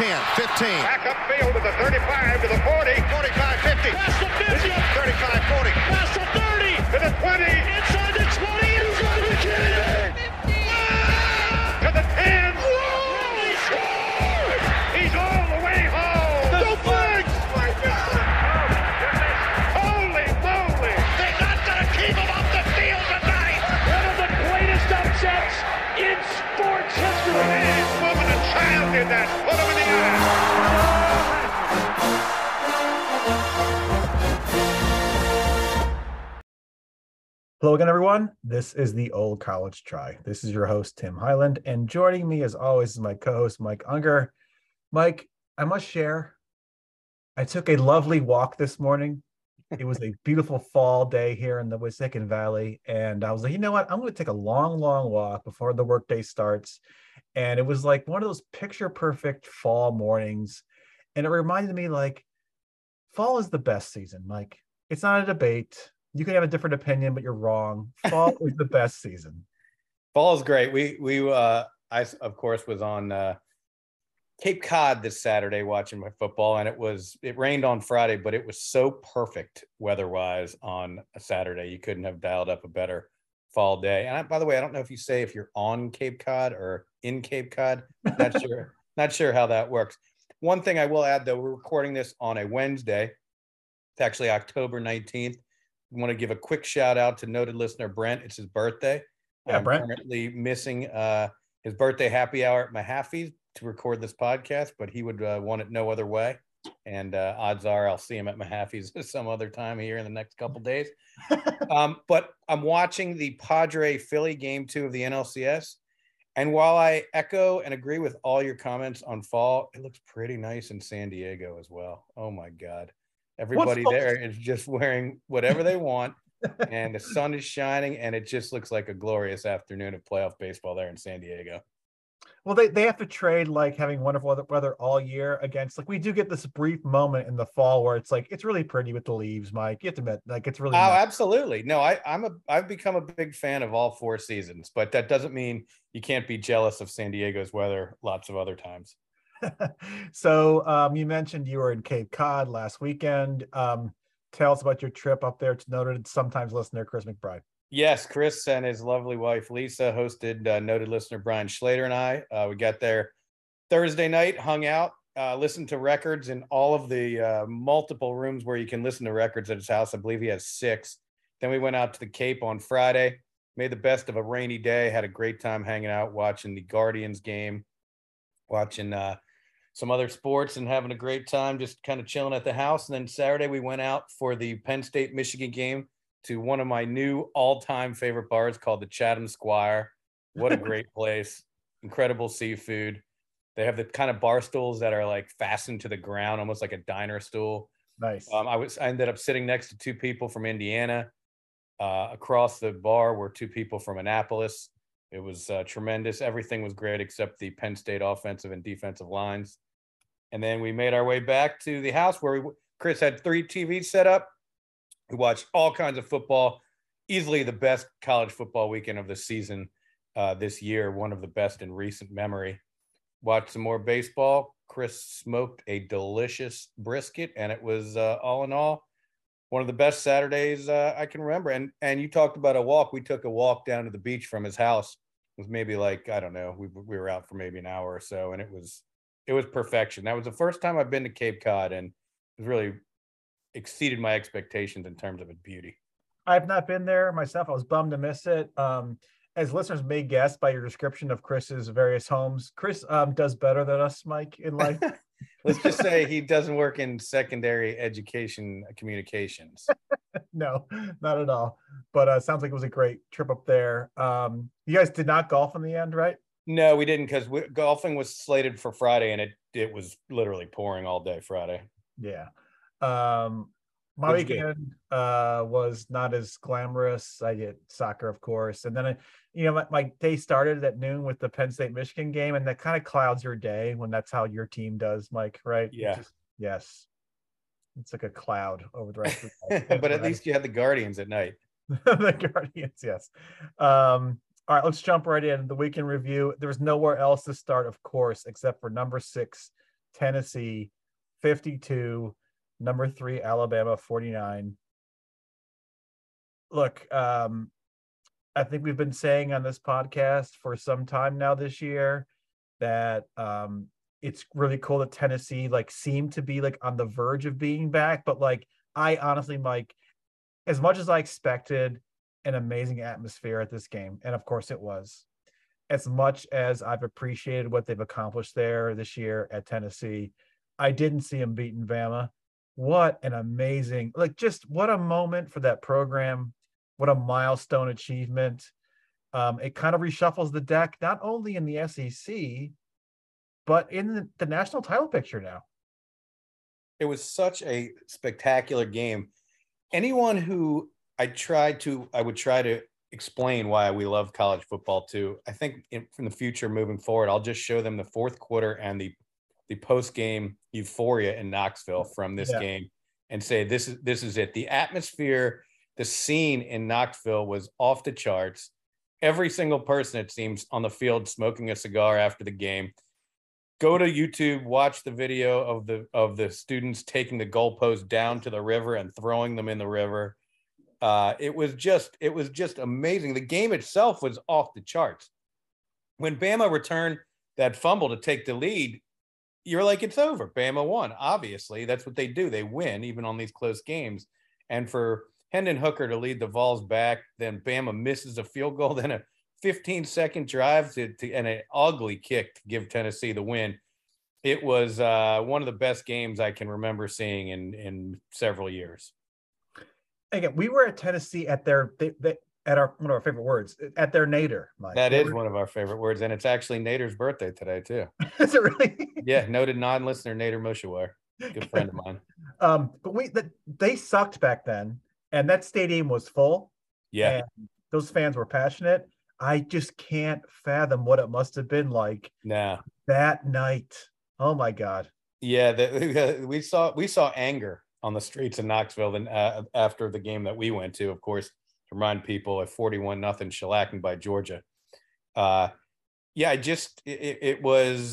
10, 15. Back upfield to the 35, to the 40. 45, 50. Past the 50. 35, 40. Past the 30. To the 20. Inside the 20. Inside the 10. 50. To the 10. Whoa! He scored! He's all the way home. The flags! My God! Holy moly! They're not going to keep him off the field tonight! One of the greatest upsets in sports history. Man, woman, and child did that. Put him in the eye. Hello again, everyone. This is the Old College Try. This is your host, Tim Highland, and joining me, as always, is my co-host, Mike Unger. Mike, I must share, I took a lovely walk this morning. It was a beautiful fall day here in the Wissahickon Valley, and I was like, you know what? I'm going to take a long walk before the workday starts. And it was like one of those picture-perfect fall mornings, and it reminded me, like, fall is the best season, Mike. It's not a debate. You can have a different opinion, but you're wrong. Fall is the best season. Fall is great. I of course was on Cape Cod this Saturday watching my football, and it rained on Friday, but it was so perfect weather-wise on a Saturday. You couldn't have dialed up a better fall day. And by the way, I don't know if you say if you're on Cape Cod or in Cape Cod. Not sure how that works. One thing I will add, though, we're recording this on a Wednesday. It's actually October 19th. I want to give a quick shout out to noted listener Brent. It's his birthday. Yeah, I'm Brent. currently missing his birthday happy hour at Mahaffey's to record this podcast, but he would want it no other way. And odds are I'll see him at Mahaffey's some other time here in the next couple days. But I'm watching the Padre Philly game 2 of the NLCS. And while I echo and agree with all your comments on fall, it looks pretty nice in San Diego as well. Oh my God. Everybody there is just wearing whatever they want, and the sun is shining, and it just looks like a glorious afternoon of playoff baseball there in San Diego. Well, they have to trade like having wonderful weather all year against, like, we do get this brief moment in the fall where it's like it's really pretty with the leaves, Mike. You have to admit, like, it's really nice. Absolutely. No, I've become a big fan of all 4 seasons, but that doesn't mean you can't be jealous of San Diego's weather lots of other times. So you mentioned you were in Cape Cod last weekend. Tell us about your trip up there to noted sometimes listener Chris McBride. Yes, Chris and his lovely wife Lisa hosted noted listener Brian Schlater and I. We got there Thursday night, hung out, listened to records in all of the multiple rooms where you can listen to records at his house. I believe he has 6. Then we went out to the Cape on Friday, made the best of a rainy day, had a great time hanging out, watching the Guardians game, watching some other sports, and having a great time, just kind of chilling at the house. And then Saturday we went out for the Penn State Michigan game to one of my new all-time favorite bars called the Chatham Squire. What a great place. Incredible seafood. They have the kind of bar stools that are like fastened to the ground, almost like a diner stool. Nice. I ended up sitting next to 2 people from Indiana. Across the bar were 2 people from Annapolis. It was tremendous. Everything was great except the Penn State offensive and defensive lines. And then we made our way back to the house where Chris had 3 TVs set up. We watched all kinds of football. Easily the best college football weekend of the season this year. One of the best in recent memory. Watched some more baseball. Chris smoked a delicious brisket, and it was all in all one of the best Saturdays I can remember. And you talked about a walk. We took a walk down to the beach from his house. It was maybe like, I don't know, we were out for maybe an hour or so, and it was perfection. That was the first time I've been to Cape Cod, and it really exceeded my expectations in terms of its beauty. I've not been there myself. I was bummed to miss it. As listeners may guess by your description of Chris's various homes, Chris does better than us, Mike, in life. Let's just say he doesn't work in secondary education communications. No, not at all. But it sounds like it was a great trip up there. You guys did not golf in the end, right? No, we didn't, because golfing was slated for Friday, and it was literally pouring all day Friday. Yeah. My weekend was not as glamorous. I did soccer, of course. And then, my day started at noon with the Penn State Michigan game, and that kind of clouds your day when that's how your team does, Mike, right? Yeah. Yes. It's like a cloud over the rest of the day. But at least you had the Guardians at night. The Guardians, yes. All right, let's jump right in. The weekend review. There was nowhere else to start, of course, except for number 6, Tennessee 52, number 3 Alabama 49. Look, I think we've been saying on this podcast for some time now this year that it's really cool that Tennessee like seemed to be like on the verge of being back, but like I honestly, Mike, as much as I expected an amazing atmosphere at this game, and of course it was, as much as I've appreciated what they've accomplished there this year at Tennessee, I didn't see them beating Bama. What an amazing, like just what a moment for that program. What a milestone achievement. It kind of reshuffles the deck, not only in the SEC, but in the national title picture now. It was such a spectacular game. Anyone who I would try to explain why we love college football too. I think in the future moving forward, I'll just show them the fourth quarter and the post-game euphoria in Knoxville from this game and say, this is it. The atmosphere, the scene in Knoxville was off the charts. Every single person, it seems, on the field smoking a cigar after the game. Go to YouTube, watch the video of the students taking the goalpost down to the river and throwing them in the river. It was just amazing. The game itself was off the charts. When Bama returned that fumble to take the lead, you're like, it's over. Bama won. Obviously, that's what they do. They win even on these close games. And for Hendon Hooker to lead the Vols back, then Bama misses a field goal, then a 15-second drive and an ugly kick to give Tennessee the win. It was one of the best games I can remember seeing in several years. Again, we were at Tennessee at their at our one of our favorite words, at their Nader. Mike. That is one of our favorite words, and it's actually Nader's birthday today too. Is it really? Yeah, noted non-listener Nader Mushawar, good friend of mine. But they sucked back then, and that stadium was full. Yeah, and those fans were passionate. I just can't fathom what it must have been like that night. Oh my God. Yeah, we saw anger on the streets of Knoxville then after the game that we went to, of course, to remind people, a 41-0 shellacking by Georgia. It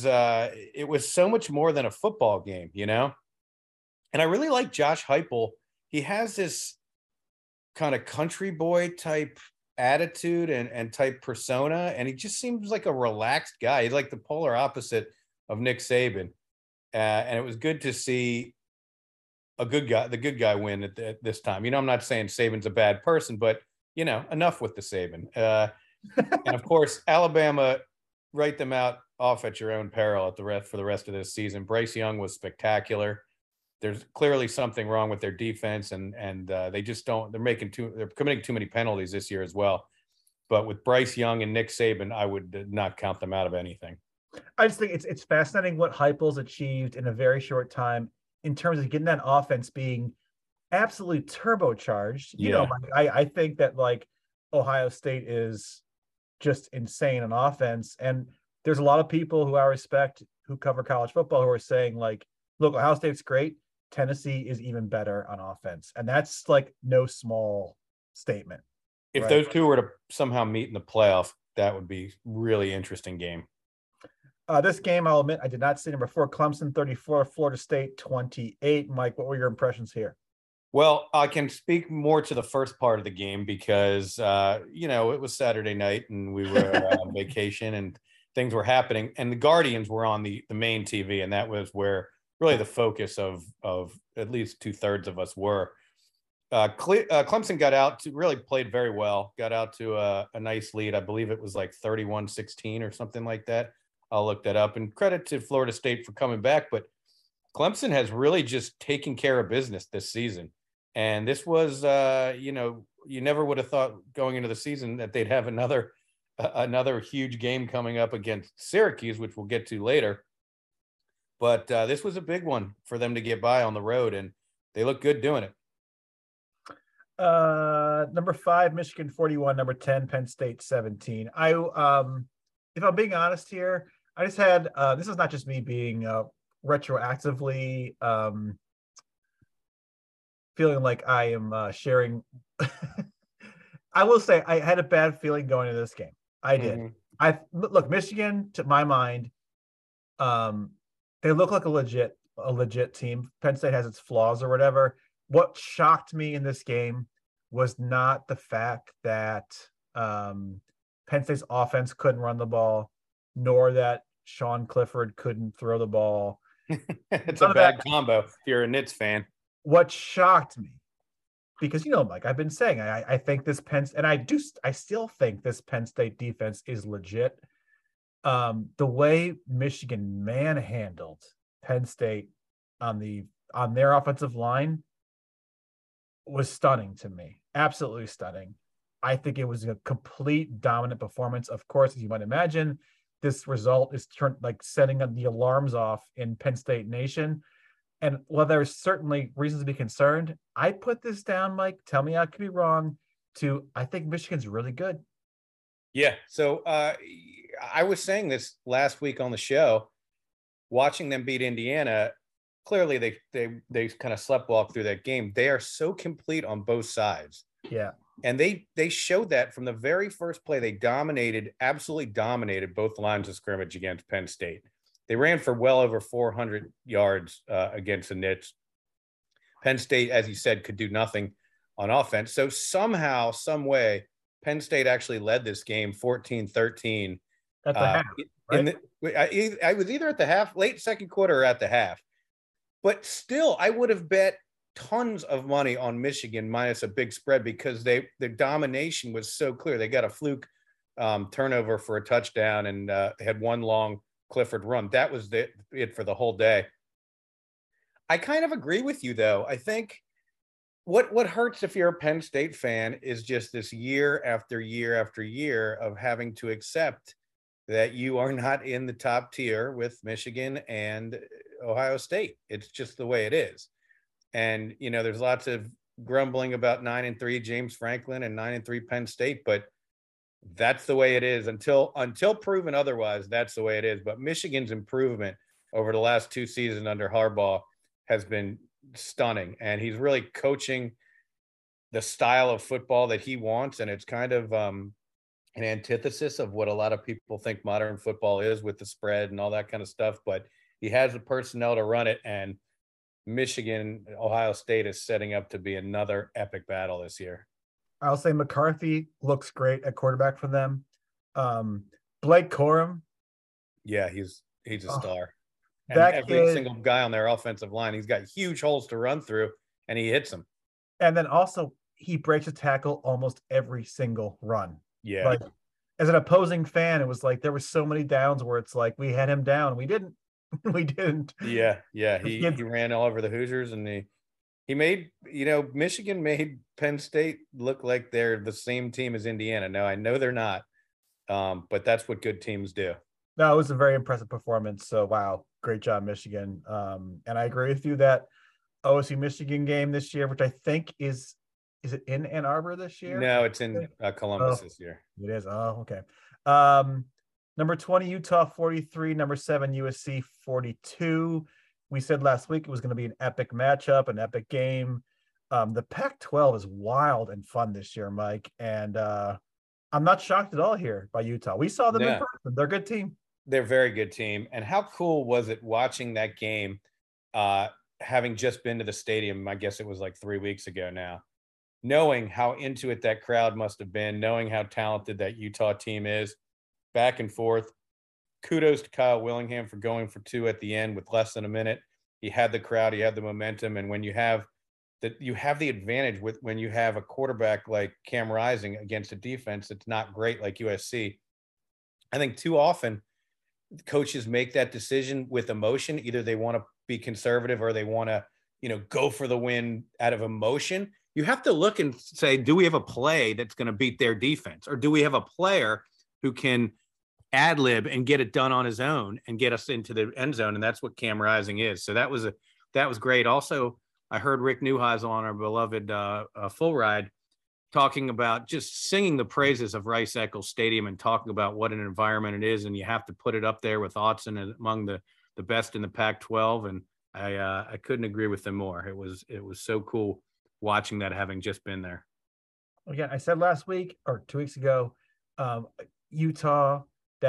was so much more than a football game, you know? And I really like Josh Heupel. He has this kind of country boy type attitude and type persona, and he just seems like a relaxed guy. He's like the polar opposite of Nick Saban. And it was good to see the good guy win at this time. You know, I'm not saying Saban's a bad person, but, you know, enough with the Saban. And of course, Alabama, write them out off at your own peril for the rest of this season. Bryce Young was spectacular. There's clearly something wrong with their defense, and they just don't. They're committing too many penalties this year as well. But with Bryce Young and Nick Saban, I would not count them out of anything. I just think it's fascinating what Heupel's achieved in a very short time in terms of getting that offense being absolutely turbocharged. You know, I think that like Ohio State is just insane on offense, and there's a lot of people who I respect who cover college football who are saying like, look, Ohio State's great. Tennessee is even better on offense. And that's like no small statement. If those two were to somehow meet in the playoff, that would be really interesting game. This game, I'll admit, I did not see number 4, Clemson 34, Florida State 28. Mike, what were your impressions here? Well, I can speak more to the first part of the game because, it was Saturday night and we were on vacation and things were happening. And the Guardians were on the main TV, and that was where really the focus of at least 2/3 of us were. Clemson got out to really played very well, got out to a nice lead. I believe it was like 31-16 or something like that. I'll look that up, and credit to Florida State for coming back. But Clemson has really just taken care of business this season. And this was, you never would have thought going into the season that they'd have another huge game coming up against Syracuse, which we'll get to later. But this was a big one for them to get by on the road, and they look good doing it. Number 5, Michigan 41, number 10, Penn State 17. If I'm being honest here, I just had, this is not just me being retroactively feeling like I am sharing. I will say I had a bad feeling going into this game. I did. Look, Michigan, to my mind, They look like a legit team. Penn State has its flaws or whatever. What shocked me in this game was not the fact that Penn State's offense couldn't run the ball, nor that Sean Clifford couldn't throw the ball. It's a bad combo if you're a Knicks fan. What shocked me, because Mike, I've been saying I think this I still think this Penn State defense is legit. The way Michigan manhandled Penn State on their offensive line was stunning to me. Absolutely stunning. I think it was a complete dominant performance. Of course, as you might imagine, this result is setting the alarms off in Penn State Nation. And while there's certainly reasons to be concerned, I put this down, Mike, tell me I could be wrong, to I think Michigan's really good. Yeah. So I was saying this last week on the show, watching them beat Indiana. Clearly they kind of sleptwalked through that game. They are so complete on both sides. Yeah. And they showed that from the very first play. They absolutely dominated both lines of scrimmage against Penn State. They ran for well over 400 yards against the Knicks. Penn State, as you said, could do nothing on offense. So somehow, some way, Penn State actually led this game 14-13. At the half, right? I was either at the half, late second quarter, or at the half. But still, I would have bet tons of money on Michigan minus a big spread because the domination was so clear. They got a fluke turnover for a touchdown and had one long Clifford run. That was it for the whole day. I kind of agree with you, though. I think what hurts if you're a Penn State fan is just this year after year after year of having to accept that you are not in the top tier with Michigan and Ohio State. It's just the way it is. And, there's lots of grumbling about 9-3 James Franklin and 9-3 Penn State, but that's the way it is until proven otherwise. That's the way it is. But Michigan's improvement over the last two seasons under Harbaugh has been stunning. And he's really coaching the style of football that he wants. And it's kind of an antithesis of what a lot of people think modern football is with the spread and all that kind of stuff. But he has the personnel to run it. And Michigan, Ohio State is setting up to be another epic battle this year. I'll say McCarthy looks great at quarterback for them. Blake Corum. Yeah, he's a star. And every single guy on their offensive line, he's got huge holes to run through, and he hits them. And then also, he breaks a tackle almost every single run. Yeah. Like, as an opposing fan, it was like there were so many downs where it's like we had him down. We didn't. We didn't. Yeah. He ran all over the Hoosiers, and he made, Michigan made Penn State look like they're the same team as Indiana. Now, I know they're not, but that's what good teams do. No, it was a very impressive performance. So, wow, great job, Michigan. And I agree with you that OSU Michigan game this year, which I think is it in Ann Arbor this year? No, it's in Columbus this year. It is. Oh, okay. Number 20, Utah 43, number 7, USC 42. We said last week it was going to be an epic matchup, an epic game. The Pac-12 is wild and fun this year, Mike. And I'm not shocked at all here by Utah. We saw them in person. They're a good team. They're a very good team. And how cool was it watching that game, having just been to the stadium? I guess it was like 3 weeks ago now. Knowing how into it that crowd must have been, knowing how talented that Utah team is, back and forth. Kudos to Kyle Willingham for going for 2 at the end with less than a minute. He had the crowd, he had the momentum, and when you have the advantage with when you have a quarterback like Cam Rising against a defense that's not great like USC. I think too often coaches make that decision with emotion. Either they want to be conservative or they want to, go for the win out of emotion. You have to look and say, do we have a play that's going to beat their defense? Or do we have a player who can ad lib and get it done on his own and get us into the end zone? And that's what Cam Rising is. So that was great. Also, I heard Rick Neuheisel on our beloved Full Ride talking about just singing the praises of Rice-Eccles Stadium and talking about what an environment it is. And you have to put it up there with Autzen among the best in the Pac-12. And I couldn't agree with them more. It was so cool watching that, having just been there. Again, I said last week or 2 weeks ago, Utah, that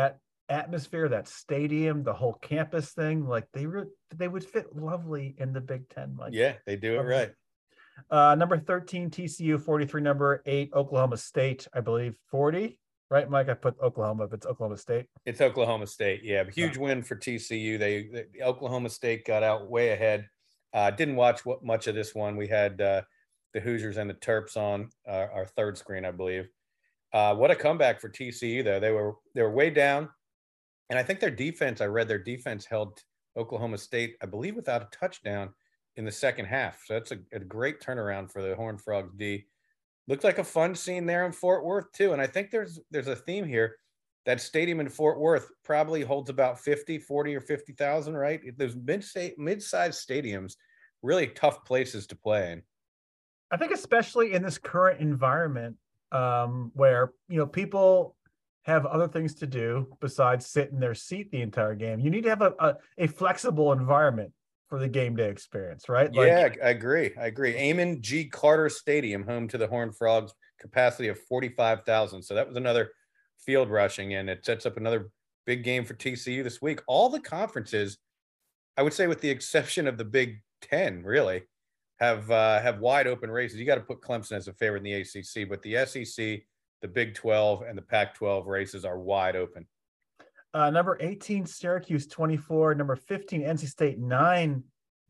atmosphere, that stadium, the whole campus thing, like they would fit lovely in the Big Ten. Like, Yeah, they do it right. Number 13, TCU, 43. Number 8, Oklahoma State, I believe 40. Right, Mike? I put Oklahoma, if it's Oklahoma State. It's Oklahoma State. Yeah, huge win for TCU. The Oklahoma State got out way ahead. Didn't watch much of this one. We had the Hoosiers and the Terps on our third screen, I believe. What a comeback for TCU, though. They were way down, and I think their defense. I read their defense held Oklahoma State, I believe, without a touchdown in the second half. So that's a great turnaround for the Horned Frogs D. Looked like a fun scene there in Fort Worth too, and I think there's a theme here. That stadium in Fort Worth probably holds about 40 or 50,000, right? Those mid-sized stadiums, really tough places to play in. I think especially in this current environment, where people have other things to do besides sit in their seat the entire game. You need to have a flexible environment for the game day experience, right? Yeah, I agree. Amon G. Carter Stadium, home to the Horned Frogs, capacity of 45,000. So that was another field rushing, and it sets up another big game for TCU this week. All the conferences, I would say, with the exception of the Big Ten, really have wide open races. You got to put Clemson as a favorite in the ACC, but the SEC, the Big 12, and the Pac-12 races are wide open. Number 18, Syracuse, 24. Number 15, NC State, 9.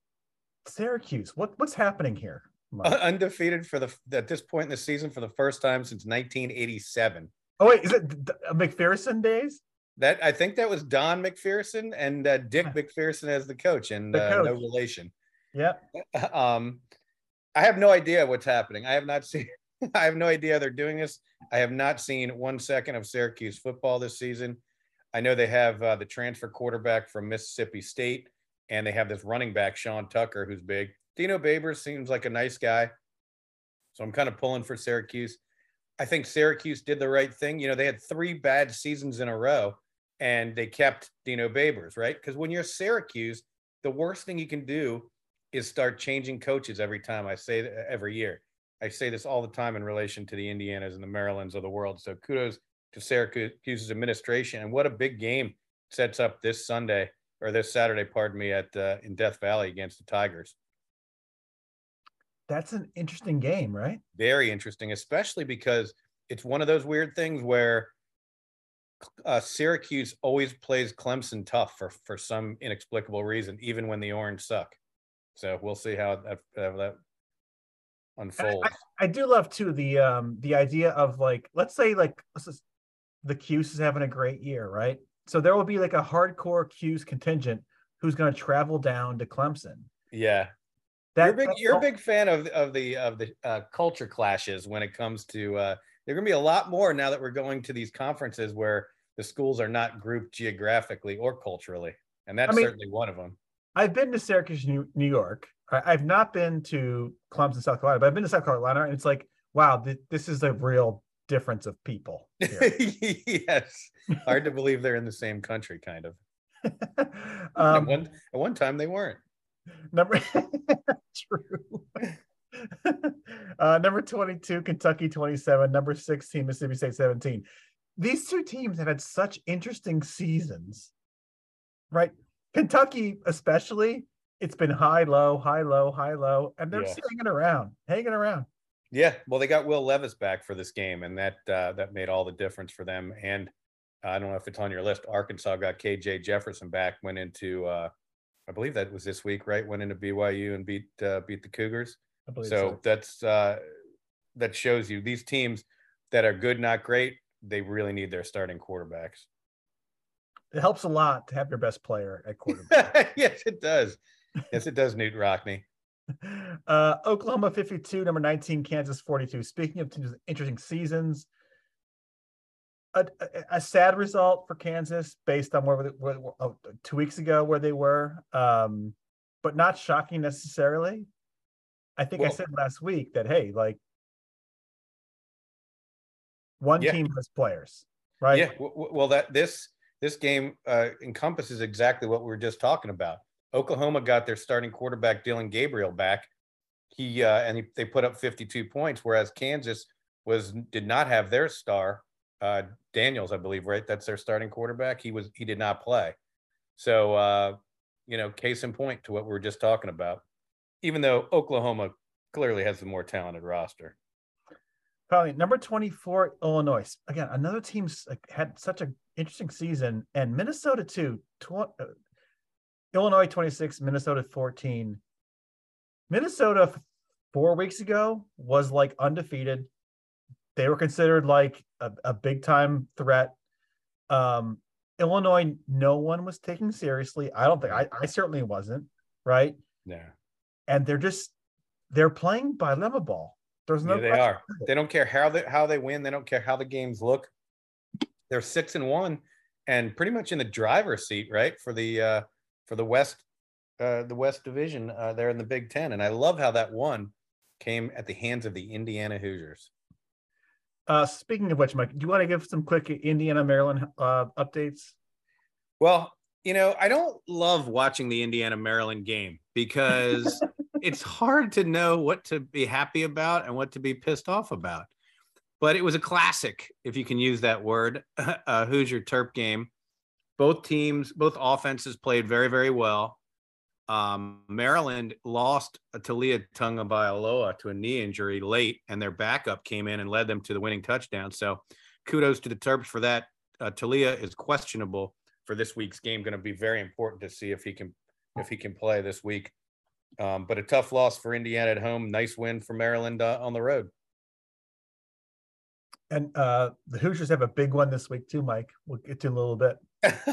Syracuse, what's happening here, Mike? Undefeated at this point in the season for the first time since 1987. Oh wait, is it McPherson days? That I think that was Don McPherson and Dick McPherson as the coach, and no relation. Yeah. I have no idea what's happening. I have not seen. I have no idea they're doing this. I have not seen 1 second of Syracuse football this season. I know they have the transfer quarterback from Mississippi State, and they have this running back, Sean Tucker, who's big. Dino Babers seems like a nice guy, so I'm kind of pulling for Syracuse. I think Syracuse did the right thing. They had 3 bad seasons in a row, and they kept Dino Babers, right? Because when you're Syracuse, the worst thing you can do is start changing coaches every time. I say that every year. I say this all the time in relation to the Indianas and the Marylands of the world. So kudos to Syracuse's administration, and what a big game sets up this Saturday, in Death Valley against the Tigers. That's an interesting game, right? Very interesting, especially because it's one of those weird things where Syracuse always plays Clemson tough for some inexplicable reason, even when the Orange suck. So we'll see how that unfolds. I do love too the idea of let's say the Cuse is having a great year, right? So there will be like a hardcore Cuse contingent who's going to travel down to Clemson. Yeah, you're a big fan of the culture clashes when it comes to. There are going to be a lot more now that we're going to these conferences where the schools are not grouped geographically or culturally, and that's certainly one of them. I've been to Syracuse, New York. I've not been to Clemson, South Carolina, but I've been to South Carolina, and it's like, wow, this is a real difference of people. Yes, hard to believe they're in the same country, kind of. At one time they weren't. True. Number 22, Kentucky, 27. Number 16, Mississippi State, 17. These two teams have had such interesting seasons, right? Kentucky, especially, it's been high, low, high, low, high, low, and they're hanging around. Yeah, well, they got Will Levis back for this game, and that made all the difference for them. And I don't know if it's on your list. Arkansas got KJ Jefferson back, went into I believe that was this week, right? Went into BYU and beat the Cougars. I believe so. That shows you these teams that are good, not great. They really need their starting quarterbacks. It helps a lot to have your best player at quarterback. Yes, it does. Yes, it does, Newt Rockney. Oklahoma 52, number 19, Kansas 42. Speaking of teams with interesting seasons, a sad result for Kansas based on where 2 weeks ago where they were, but not shocking necessarily. I think I said last week that, hey, one team has players, right? Yeah. Well, this game encompasses exactly what we were just talking about. Oklahoma got their starting quarterback Dylan Gabriel back. They put up 52 points, whereas Kansas did not have their star Daniels, I believe, right? That's their starting quarterback. He did not play. So, case in point to what we were just talking about, even though Oklahoma clearly has the more talented roster. Probably number 24, Illinois. Again, another team's had such an interesting season, and Minnesota too. Illinois 26, Minnesota 14. Minnesota 4 weeks ago was like undefeated. They were considered like a big time threat. Illinois, no one was taking seriously. I don't think I certainly wasn't, right? Yeah. And they're playing by lemma ball. There's no they are. They don't care how they win. They don't care how the games look. They're 6-1 and pretty much in the driver's seat, right? For the West Division. They're in the Big Ten. And I love how that one came at the hands of the Indiana Hoosiers. Speaking of which, Mike, do you want to give some quick Indiana Maryland updates? Well, I don't love watching the Indiana Maryland game because it's hard to know what to be happy about and what to be pissed off about. But it was a classic, if you can use that word, Hoosier Terp game. Both offenses played very, very well. Maryland lost Talia Tagovailoa to a knee injury late, and their backup came in and led them to the winning touchdown. So kudos to the Terps for that. Talia is questionable for this week's game. Going to be very important to see if he can play this week. But a tough loss for Indiana at home. Nice win for Maryland on the road. And the Hoosiers have a big one this week too, Mike. We'll get to in a little bit.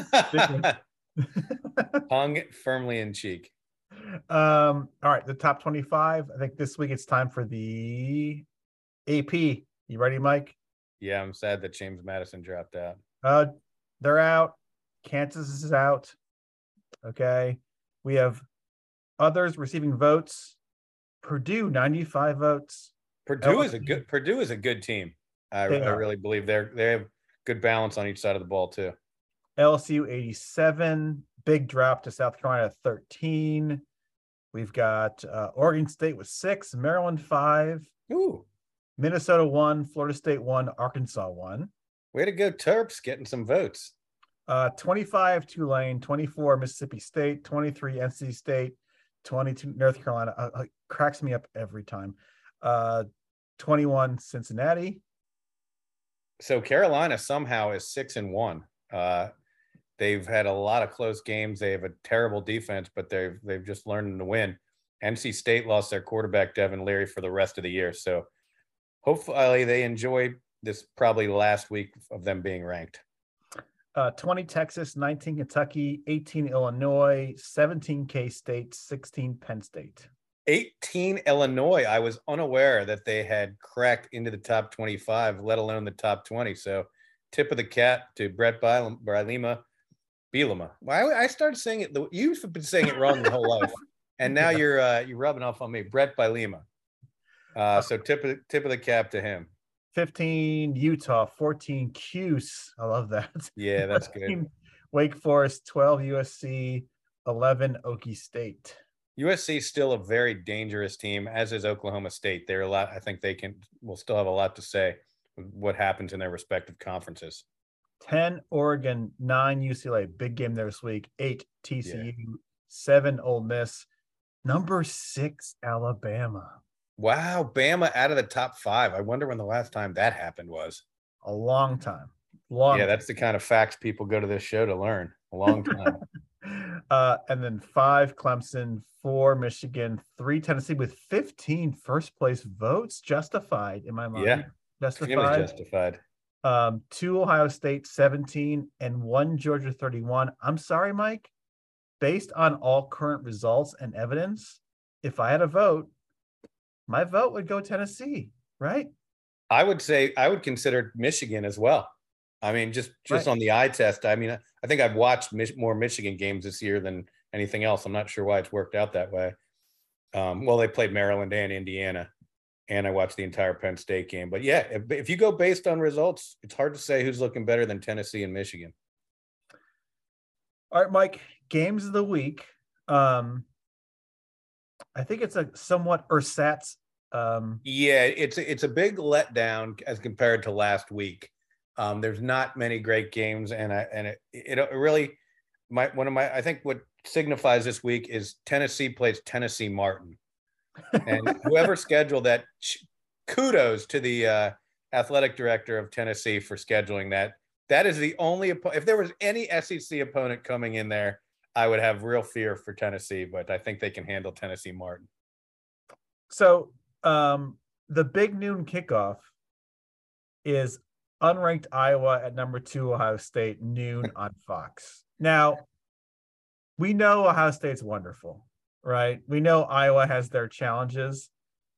Hung firmly in cheek. All right, the top 25. I think this week it's time for the AP. You ready, Mike? Yeah, I'm sad that James Madison dropped out. They're out. Kansas is out. Okay. We have others receiving votes. Purdue, 95 votes. Purdue is a good team. I really believe they have good balance on each side of the ball too. LSU 87, big drop to South Carolina 13. We've got Oregon State with 6, Maryland 5. Ooh. Minnesota 1, Florida State 1, Arkansas 1. Way to go, Terps, getting some votes. 25 Tulane, 24 Mississippi State, 23 NC State, 22 North Carolina. Cracks me up every time. 21 Cincinnati. So Carolina somehow is 6-1. They've had a lot of close games. They have a terrible defense, but they've just learned to win. NC State lost their quarterback Devin Leary for the rest of the year. So hopefully they enjoy this probably last week of them being ranked. 20 Texas, 19 Kentucky, 18 Illinois, 17 K-State, 16 Penn State. 18 Illinois. I was unaware that they had cracked into the top 25, let alone the top 20. So tip of the cap to Brett Bielema. Well, I started saying it. You've been saying it wrong your whole life, and now you're rubbing off on me. Brett Bielema. So tip of the cap to him. 15 Utah, 14 Cuse. I love that. Yeah, that's good. Wake Forest, 12 USC, 11 Okie State. USC is still a very dangerous team, as is Oklahoma State. They're a lot. I think will still have a lot to say with what happens in their respective conferences. 10 Oregon, 9 UCLA. Big game this week. 8 TCU, 7 Ole Miss. Number 6 Alabama. Wow, Bama out of the top 5. I wonder when the last time that happened was. A long time. That's the kind of facts people go to this show to learn. A long time. And then 5 Clemson, 4 Michigan, 3 Tennessee with 15 first place votes. Justified in my mind. Yeah, justified. 2 Ohio State, 17, and 1 Georgia, 31. I'm sorry, Mike. Based on all current results and evidence, if I had a vote, my vote would go Tennessee, right? I would consider Michigan as well. I mean, just right. On the eye test. I mean, I think I've watched more Michigan games this year than anything else. I'm not sure why it's worked out that way. Well, they played Maryland and Indiana, and I watched the entire Penn State game. But yeah, if you go based on results, it's hard to say who's looking better than Tennessee and Michigan. All right, Mike, games of the week. I think it's a somewhat ersatz. Yeah, it's a big letdown as compared to last week. There's not many great games, and it really I think what signifies this week is Tennessee plays Tennessee Martin, and whoever scheduled that, kudos to the athletic director of Tennessee for scheduling that. That is the only if there was any SEC opponent coming in there, I would have real fear for Tennessee, but I think they can handle Tennessee Martin. So the big noon kickoff is unranked Iowa at number 2 Ohio State, noon on Fox. Now, we know Ohio State's wonderful, right? We know Iowa has their challenges.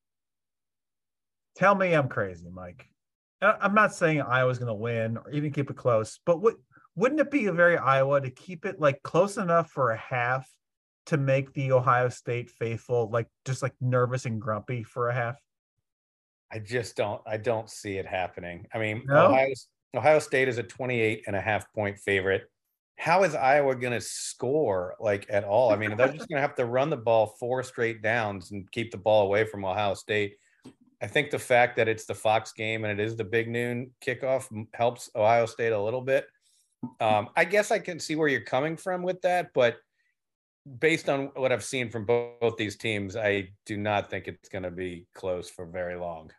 Tell me I'm crazy, Mike. I'm not saying Iowa's going to win or even keep it close, but wouldn't it be a very Iowa to keep it like close enough for a half to make the Ohio State faithful just nervous and grumpy for a half? I don't see it happening. I mean, no? Ohio State is a 28.5-point favorite. How is Iowa going to score at all? I mean, they're just going to have to run the ball 4 straight downs and keep the ball away from Ohio State. I think the fact that it's the Fox game and it is the big noon kickoff helps Ohio State a little bit. I guess I can see where you're coming from with that, but based on what I've seen from both these teams, I do not think it's going to be close for very long.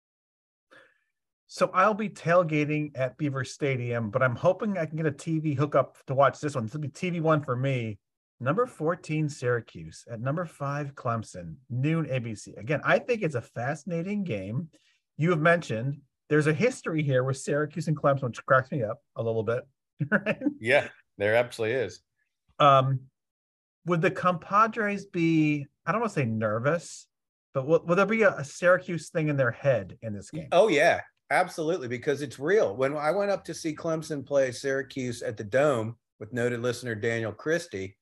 So I'll be tailgating at Beaver Stadium, but I'm hoping I can get a TV hookup to watch this one. This will be TV one for me. Number 14, Syracuse at number 5, Clemson, noon ABC. Again, I think it's a fascinating game. You have mentioned there's a history here with Syracuse and Clemson, which cracks me up a little bit. Right? Yeah, there absolutely is. Would the compadres be, I don't want to say nervous, but will there be a Syracuse thing in their head in this game? Oh, yeah, absolutely, because it's real. When I went up to see Clemson play Syracuse at the Dome with noted listener Daniel Christie,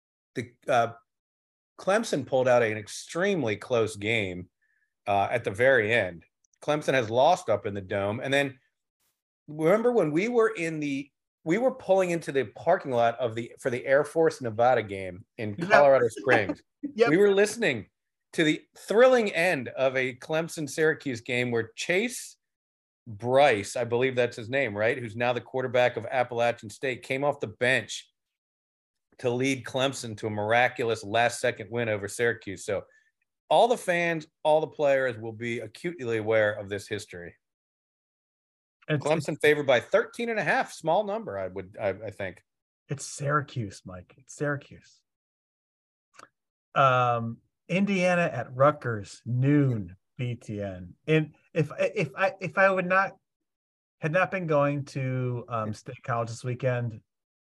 Clemson pulled out an extremely close game at the very end. Clemson has lost up in the Dome. And then remember when we were pulling into the parking lot for the Air Force Nevada game in Colorado Springs. Yep. We were listening to the thrilling end of a Clemson Syracuse game where Chase Bryce, I believe that's his name, right? Who's now the quarterback of Appalachian State, came off the bench to lead Clemson to a miraculous last-second win over Syracuse. So all the fans, all the players will be acutely aware of this history. Clemson favored by 13.5, small number, I think. It's Syracuse, Mike. It's Syracuse. Indiana at Rutgers, noon BTN. And if I had not been going to State College this weekend,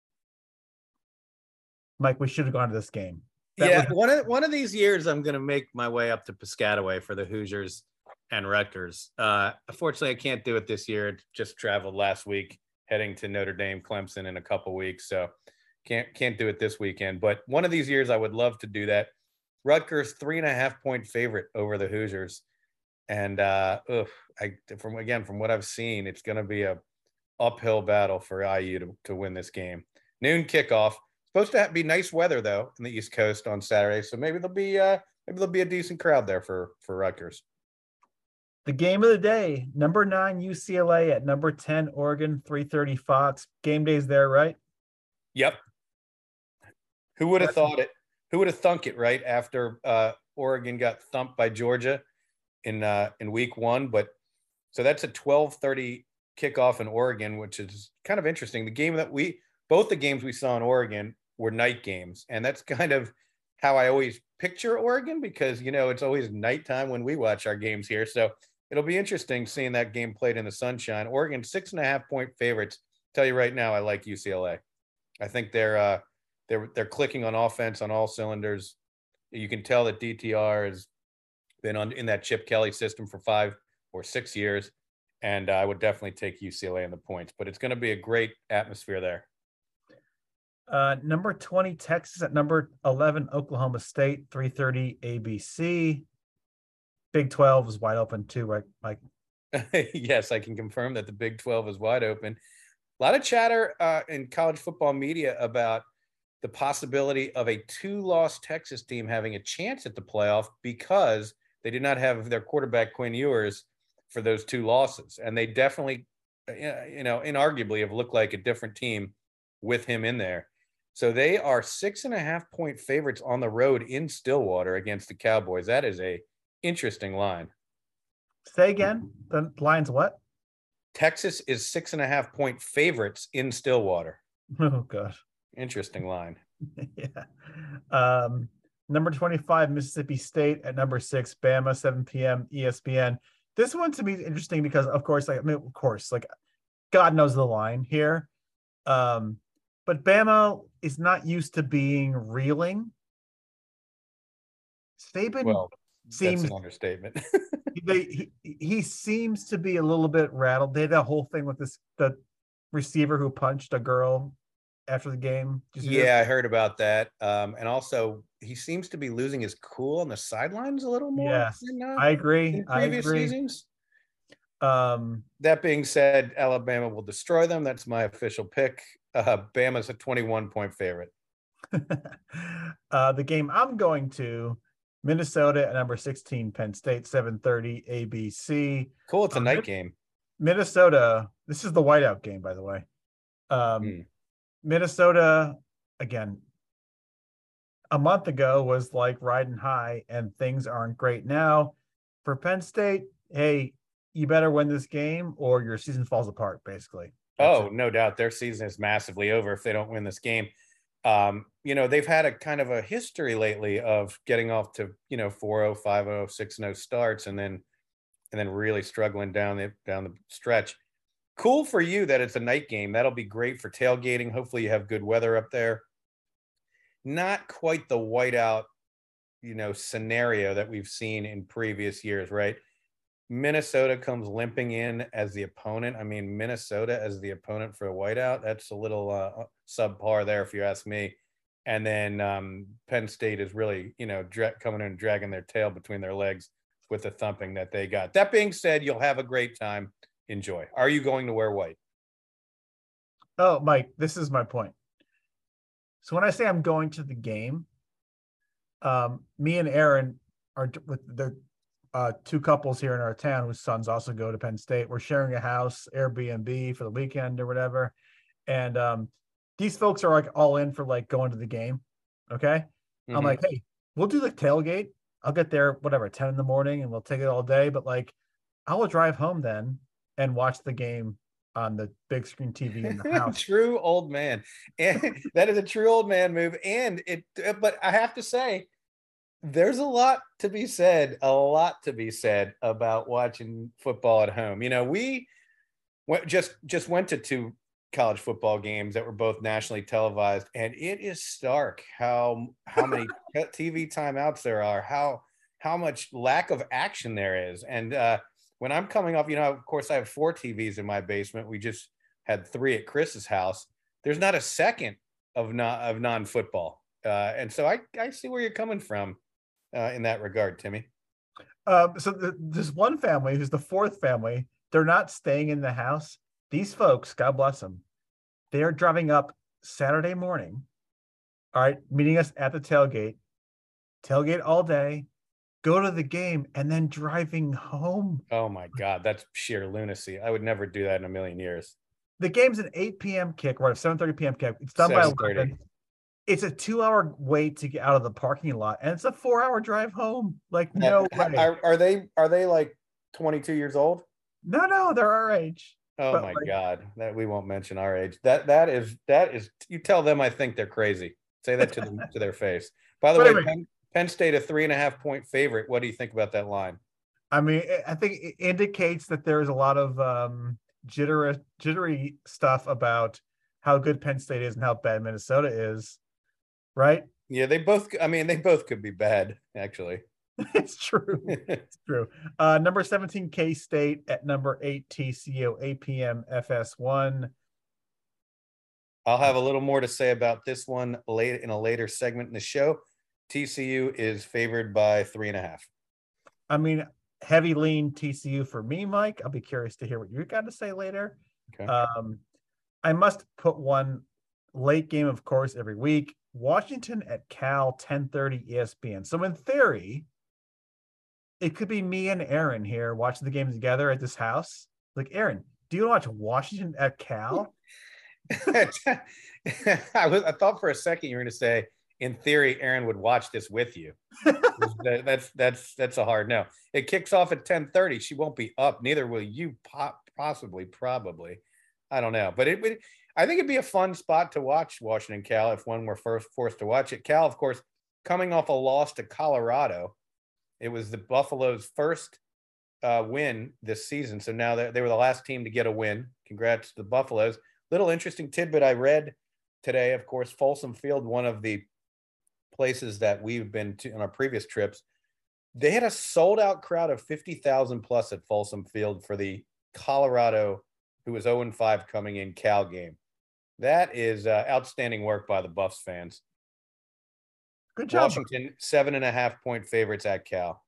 Mike, we should have gone to this game. One of these years, I'm going to make my way up to Piscataway for the Hoosiers and Rutgers. Unfortunately, I can't do it this year. Just traveled last week, heading to Notre Dame, Clemson in a couple weeks, so can't do it this weekend. But one of these years, I would love to do that. Rutgers 3.5-point favorite over the Hoosiers, and from what I've seen, it's going to be a uphill battle for IU to win this game. Noon kickoff. Supposed to be nice weather though in the East Coast on Saturday, so maybe there'll be a decent crowd there for Rutgers. The game of the day: number 9 UCLA at number 10 Oregon, 3:30 Fox. Game day's there, right? Yep. Who would have thought it? Who would have thunk it? Right after Oregon got thumped by Georgia in week 1, but so that's a 12:30 kickoff in Oregon, which is kind of interesting. Both the games we saw in Oregon were night games. And that's kind of how I always picture Oregon because, it's always nighttime when we watch our games here. So it'll be interesting seeing that game played in the sunshine. Oregon 6.5-point favorites. Tell you right now, I like UCLA. I think they're clicking on offense on all cylinders. You can tell that DTR has been in that Chip Kelly system for 5 or 6 years. And I would definitely take UCLA in the points, but it's going to be a great atmosphere there. Number 20 Texas at number 11 Oklahoma State, 3:30 ABC. Big 12 is wide open too, right, Mike? Yes, I can confirm that the Big 12 is wide open. A lot of chatter in college football media about the possibility of a 2-loss Texas team having a chance at the playoff because they did not have their quarterback Quinn Ewers for those 2 losses, and they definitely inarguably have looked like a different team with him in there. So they are 6.5-point favorites on the road in Stillwater against the Cowboys. That is a interesting line. Say again. The line's what? Texas is 6.5-point favorites in Stillwater. Oh gosh. Interesting line. Yeah. Number 25, Mississippi State at number 6, Bama, 7 p.m. ESPN. This one to me is interesting because, of course, God knows the line here. But Bama is not used to being reeling. Saban seems that's an understatement. he seems to be a little bit rattled. They had that whole thing with the receiver who punched a girl after the game. Yeah, I heard about that. And also, he seems to be losing his cool on the sidelines a little more. Yes, I agree. In previous seasons. That being said, Alabama will destroy them. That's my official pick. Bama's a 21-point favorite. The game I'm going to, Minnesota at number 16, Penn State, 7:30 ABC. Cool, it's a night game. Minnesota, this is the whiteout game, by the way. Minnesota, again, a month ago was like riding high, and things aren't great now. For Penn State, hey, you better win this game or your season falls apart, basically. No doubt. Their season is massively over if they don't win this game. They've had a kind of a history lately of getting off to, 4-0, 5-0, 6-0 starts and then really struggling down the stretch. Cool for you that it's a night game. That'll be great for tailgating. Hopefully you have good weather up there. Not quite the whiteout, scenario that we've seen in previous years, right? Minnesota comes limping in as the opponent. I mean, Minnesota as the opponent for a whiteout, that's a little subpar there, if you ask me. And then Penn State is really, coming in and dragging their tail between their legs with the thumping that they got. That being said, you'll have a great time. Enjoy. Are you going to wear white? Oh, Mike, this is my point. So when I say I'm going to the game, me and Aaron are with the two couples here in our town whose sons also go to Penn State. We're sharing a house, Airbnb for the weekend or whatever. And these folks are like all in for like going to the game. Okay. Mm-hmm. I'm like, hey, we'll do the tailgate. I'll get there, 10 in the morning and we'll take it all day. But like, I will drive home then and watch the game on the big screen TV in the house. True old man. And that is a true old man move. But I have to say, there's a lot to be said about watching football at home. We just went to 2 college football games that were both nationally televised, and it is stark how many TV timeouts there are, how much lack of action there is. And when I'm coming off, of course I have 4 TVs in my basement. We just had 3 at Chris's house. There's not a second of non-football. And so I see where you're coming from in that regard, Timmy. There's one family who's the 4th family. They're not staying in the house. These folks, God bless them, they are driving up Saturday morning, all right, meeting us at the tailgate all day, go to the game, and then driving home. Oh, my God. That's sheer lunacy. I would never do that in a million years. The game's an 8 p.m. kick, or a 7:30 p.m. kick. It's done by 11. It's a 2-hour wait to get out of the parking lot, and it's a 4-hour drive home. Like, no way. Are they like 22 years old? No, they're our age. Oh my God, that we won't mention our age. That is. You tell them I think they're crazy. Say that to them to their face. By the way, Penn State a 3.5-point favorite. What do you think about that line? I mean, I think it indicates that there is a lot of jittery stuff about how good Penn State is and how bad Minnesota is, right? Yeah, they both could be bad, actually. It's true. It's true. Number 17, K-State at number 8, TCU, 8 p.m. FS1. I'll have a little more to say about this one in a later segment in the show. TCU is favored by 3.5. I mean, heavy lean TCU for me, Mike. I'll be curious to hear what you got to say later. Okay. I must put one late game, of course, every week. Washington at Cal, 10:30 ESPN. So in theory, it could be me and Aaron here watching the game together at this house. Like, Aaron, Do you watch Washington at Cal? I thought for a second you were going to say, in theory, Aaron would watch this with you. That's a hard no. It kicks off at 10:30. She won't be up. Neither will you. Probably. I don't know, but I think it'd be a fun spot to watch Washington Cal if one were first forced to watch it. Cal, of course, coming off a loss to Colorado. It was the Buffalo's first win this season. So now they were the last team to get a win. Congrats to the Buffaloes. Little interesting tidbit I read today, of course, Folsom Field, one of the places that we've been to on our previous trips, they had a sold out crowd of 50,000 plus at Folsom Field for the Colorado, who was 0-5 coming in Cal game. That is outstanding work by the Buffs fans. Good job. Washington, 7.5-point favorites at Cal.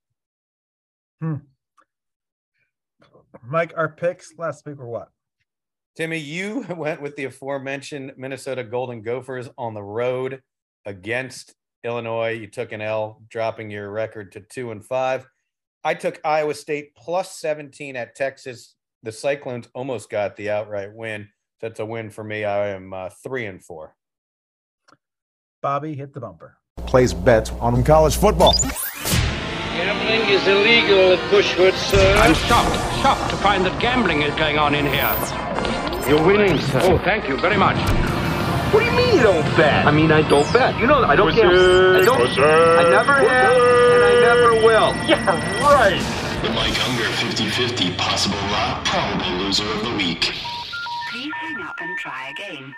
Mike, our picks last week were what? Timmy, you went with the aforementioned Minnesota Golden Gophers on the road against Illinois. You took an L, dropping your record to 2-5. I took Iowa State plus 17 at Texas. The Cyclones almost got the outright win. That's a win for me. I am 3-4. Bobby, hit the bumper. Place bets on college football. Gambling is illegal at Bushwood, sir. I'm shocked to find that gambling is going on in here. You're winning, sir. Oh, thank you very much. What do you mean you don't bet? I mean, I don't bet. You know, I don't gamble. I never have, and I never will. Yeah, right. The Mike Unger 50-50 possible lock, probable loser of the week. Please hang up and try again.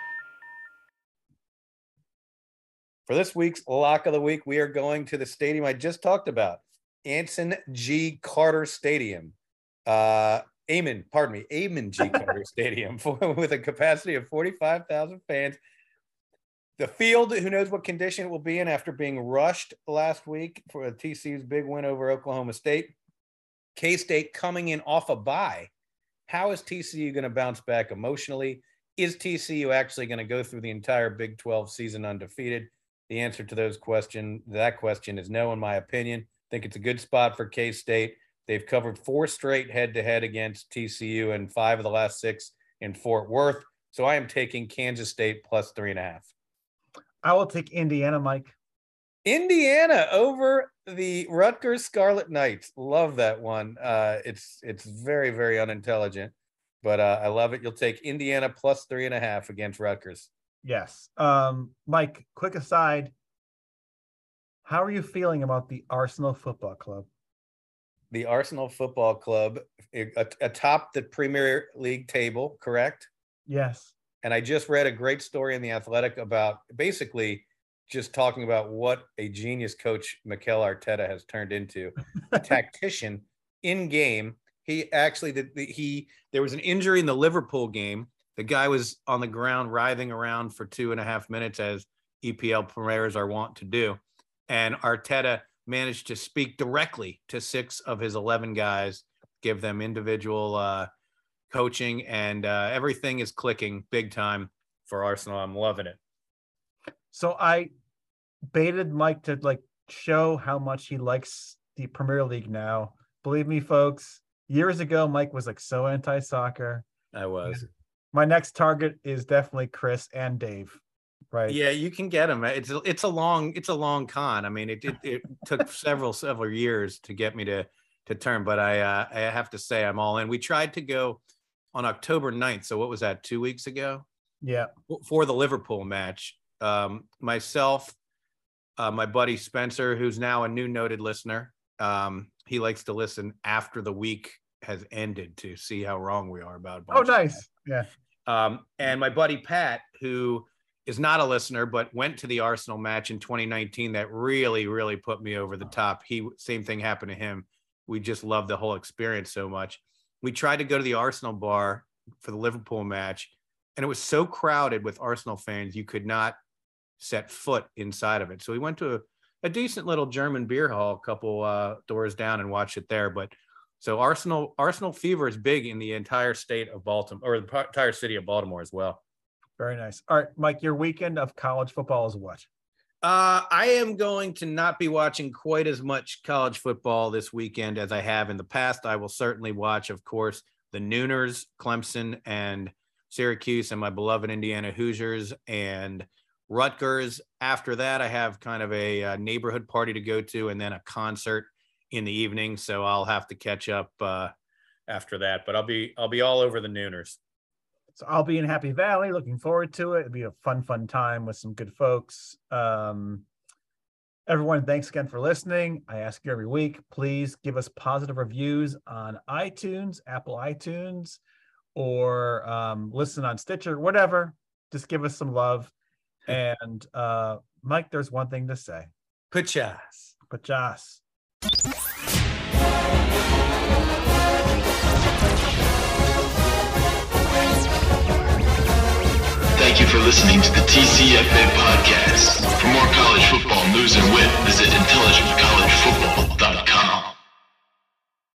For this week's lock of the week, we are going to the stadium I just talked about, Anson G. Carter Stadium. Amon G. Carter Stadium with a capacity of 45,000 fans. The field, who knows what condition it will be in after being rushed last week for TCU's big win over Oklahoma State. K-State coming in off a bye. How is TCU going to bounce back emotionally? Is TCU actually going to go through the entire Big 12 season undefeated? The answer to that question is no, in my opinion. I think it's a good spot for K-State. They've covered 4 straight head-to-head against TCU and 5 of the last 6 in Fort Worth. So I am taking Kansas State plus 3.5. I will take Indiana, Mike. Indiana over the Rutgers Scarlet Knights. Love that one. It's very, very unintelligent, but I love it. You'll take Indiana plus 3.5 against Rutgers. Yes. Mike, quick aside. How are you feeling about the Arsenal Football Club? The Arsenal Football Club atop the Premier League table, correct? Yes. And I just read a great story in The Athletic about basically just talking about what a genius coach Mikel Arteta has turned into. A tactician in game. He actually there was an injury in the Liverpool game. The guy was on the ground writhing around for 2.5 minutes, as EPL players are wont to do. And Arteta managed to speak directly to 6 of his 11 guys, give them individual coaching, and everything is clicking big time for Arsenal. I'm loving it. So I baited Mike to show how much he likes the Premier League now. Believe me, folks, years ago, Mike was so anti-soccer. I was. My next target is definitely Chris and Dave. Right. Yeah, you can get him. It's a long con. I mean, it took several years to get me to turn, but I have to say I'm all in. We tried to go on October 9th. So what was that, 2 weeks ago? Yeah. For the Liverpool match. Myself, my buddy Spencer, who's now a new noted listener. He likes to listen after the week has ended to see how wrong we are about. Oh, nice. Yeah. And my buddy Pat, who is not a listener, but went to the Arsenal match in 2019 that really, really put me over the top. Same thing happened to him. We just loved the whole experience so much. We tried to go to the Arsenal bar for the Liverpool match, and it was so crowded with Arsenal fans, you could not set foot inside of it. So we went to a decent little German beer hall a couple doors down and watched it there. But so Arsenal fever is big in the entire state of Baltimore, or the entire city of Baltimore as well. Very nice. All right, Mike, your weekend of college football is what? I am going to not be watching quite as much college football this weekend as I have in the past. I will certainly watch, of course, the Nooners, Clemson, and Syracuse, and my beloved Indiana Hoosiers and Rutgers. After that, I have kind of a neighborhood party to go to, and then a concert in the evening. So I'll have to catch up after that. But I'll be all over the Nooners. So I'll be in Happy Valley. Looking forward to it. It'll be a fun time with some good folks. Everyone, thanks again for listening. I ask you every week, please give us positive reviews on iTunes, Apple iTunes, or listen on Stitcher, whatever. Just give us some love. And Mike, there's one thing to say. Pachas. Pachas. Thank you for listening to the TCFA podcast. For more college football news and wit, visit intelligentcollegefootball.com.